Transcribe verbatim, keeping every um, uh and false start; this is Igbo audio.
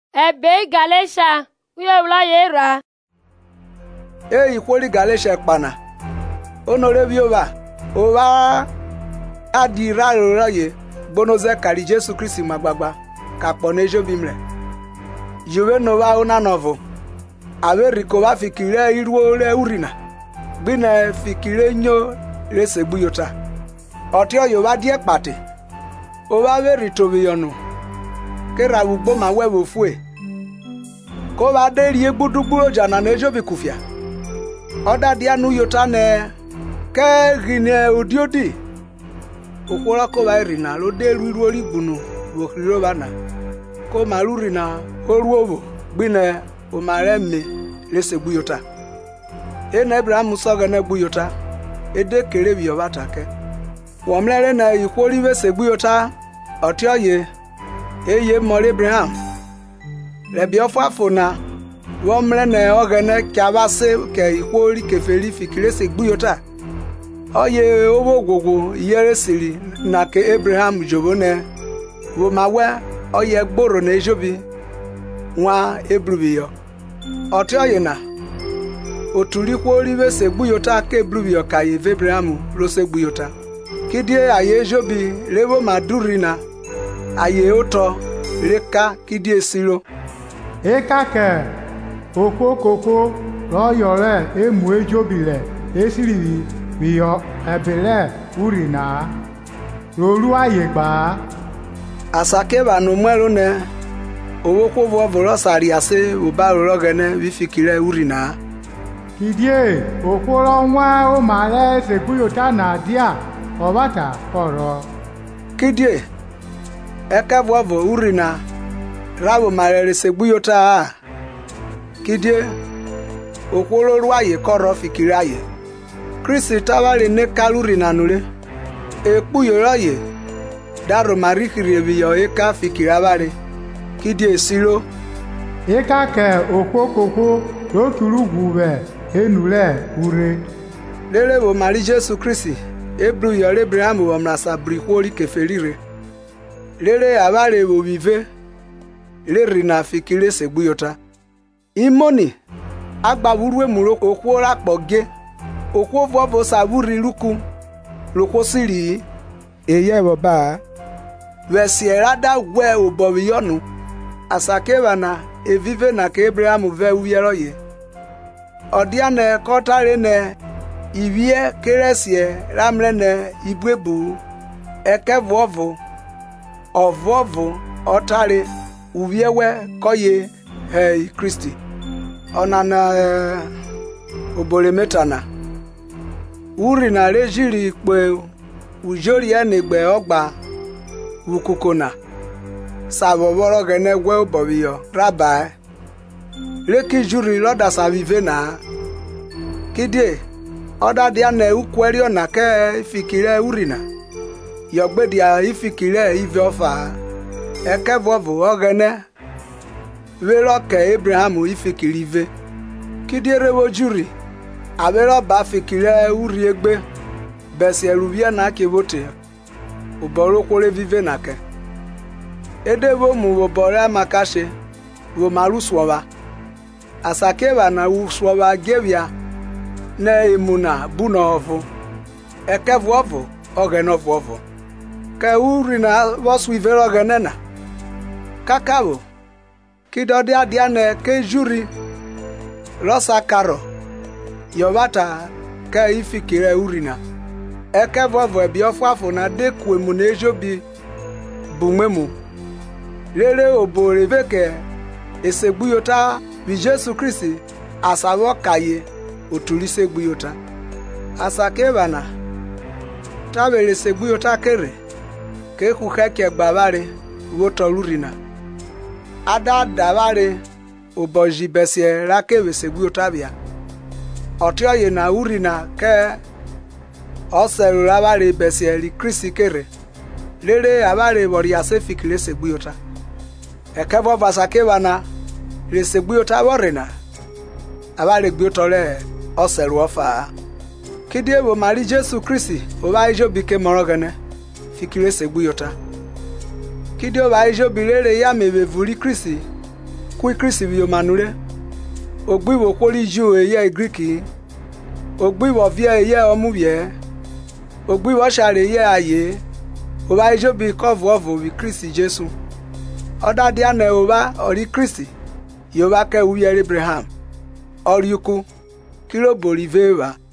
ebe Galatia uye ula yera. E ikwori Galatia pana. Onore biova. Ova adira roye bonoze kari Jesu Kristi magbagba ka pone jo bimre. Juve nova ona novo. Ave rikova fikire iruo re urina. Bine fikire nyo resegbu yota. Otio yova die pate. Ova ve ritobi yonu. Kera ugbo ma wewo fue. Ko va de rie gbudugbo jana na ejo bi kufia. Oda dia nu yota ne ke rine odiodi. Okwora ko va rina lo de ruiru ori gbunu wo kriro bana. Ko maru rina oruovo bine o mare me resegbu yota. E na Abraham soga na gbu yota. Ede kere bi yobata ke. Wo mlere na ikwori we segbu yota. Otio ye eye mori Abraham rebi ofu afuna wo mre na ogene kyabase ke ikwori keferi fikire segbu yota. Oye owo gogo yere siri na ke Abraham jobone wo mawe oye gboro na ejobi nwa ebrubiyo. Otio ye na oturi kwori we segbu yota ke ebrubiyo ka ye Abraham ro segbu yota. Kidie aye ejobi lewo madurina aye oto reka kidie siro. Eka ke oko koko lo yore emu ejobile esiri biyo ebele urina rolu aye gba. Asake ba no mwero ne owo ko vo voro sari ase oba ro gene wi fikire urina. Kidie okoro nwa o mare seguyota na dia obata koro. Kidie eka vovo urina rabo marere seguyota. Kidie okoro ruaye koro fikire aye. Kristi tawale ne kalurina nule. Ekpu yoraye daro marikiri ebiyo eka fikire abare. Kidie siro. Eka ke okokoko loturu gube enule ure. Lele bo mari Jesu Kristi ebru yore Abraham wo mrasa brikwori keferire. Lele abare bo vive le rina fikire segbuyota. Imoni agbawuru emuro okwora poge okwo vovo saburi luku loko siri eye boba vesierada we obowiyonu asakeva na evive na ke Abraham ve uyeroye. Odiane kotare ne ivie keresie ramre ne ibwebu ekevovo ovovo otare uviewe koye hey Kristi onana uh, obole metana uri na rejiri pe ujori enegbe ogba ukukona saboboro gene gwe obobiyo rabai leki juri loda savive na kidie oda dia na ukweri ona ke fikire urina yogbedia ifikire ive ofa ekevovo ogene vero ke Abraham ifikire ive kidie rewo juri abero ba fikire uri egbe besi erubia na kevote uboro kore vive na ke edebo mu obore makashe wo maruswa asakeba na uswa gevia na emuna bunovo ekevovo ogenovovo ke uri na vosu ivero ogenena kakabo kidode adiane ke juri rosa karo yovata ke ifikire urina ekevovo ebiofafo na deku emuna ejobi bumemu lele obore veke esegbuyota bi Jesu Kristi asawo kaye otuli segbuyota asakebana tabele segbuyota kere ke kukeke gbabare wotolurina ada davare oboji besie rakewe segbuyota bia otioye na urina ke oseru rabare besie li Kristi kere lele abare boria sefikile segbuyota ekevo vasakebana le segbuyota borena abale gbuyotole oseru ofa kidie bo mari Jesu Kristi oba ijo bike morogene fikile segbuyota kidio ba ijo bilere ya mebevuri Kristi kui Kristi vi omanure ogbi wo kwori Jew eye Greek ogbi wo vie eye omuvie ogbi wo share eye aye oba ijo bi cover of vi Kristi Jesu oda dia na oba ori Kristi yoba ke uye Abraham oriuku kilo boriva